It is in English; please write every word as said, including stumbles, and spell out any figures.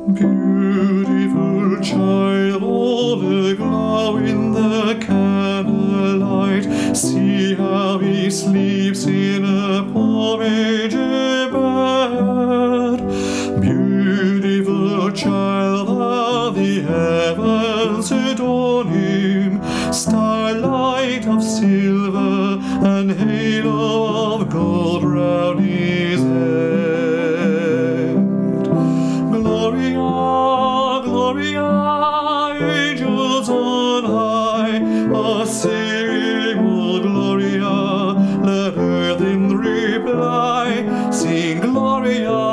Beautiful child, all aglow in the candlelight, see how he sleeps in a poor manger bed. Beautiful child, how the heavens adorn him, starlight of silver and halo of gold round his head. Gloria, Gloria, angels on high are singing, oh Gloria, let earth in reply sing Gloria.